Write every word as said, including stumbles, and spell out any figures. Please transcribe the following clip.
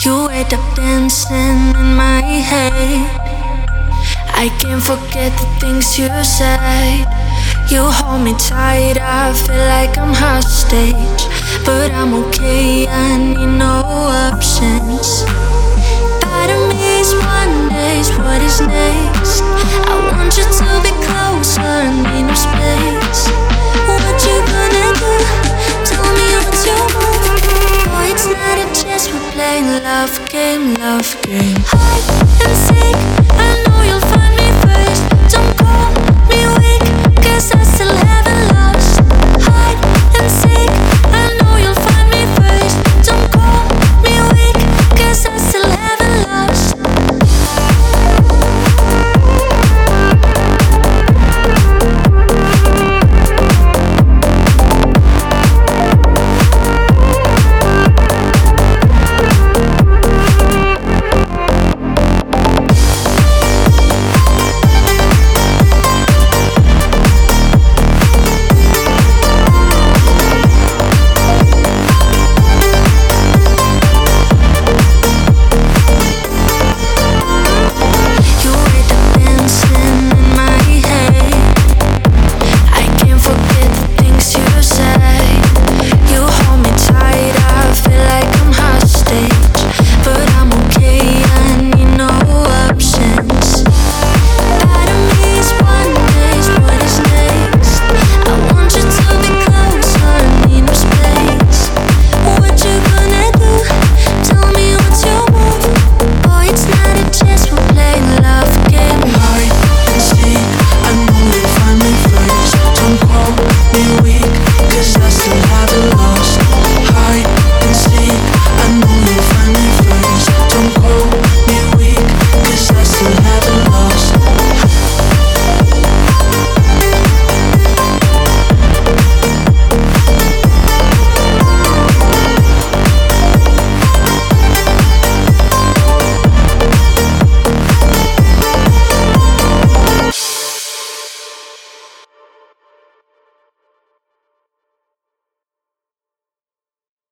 You end up dancing in my head. I can't forget the things you said. You hold me tight, I feel like I'm hostage, but I'm okay, I need no options. Part of me is wonders what is next. I want you to be closer, I need no space. What you gonna do? Tell me what you want. Boy, it's not a chess, we're playing love game, love game. Hide and seek, I know you'll find me first. Don't call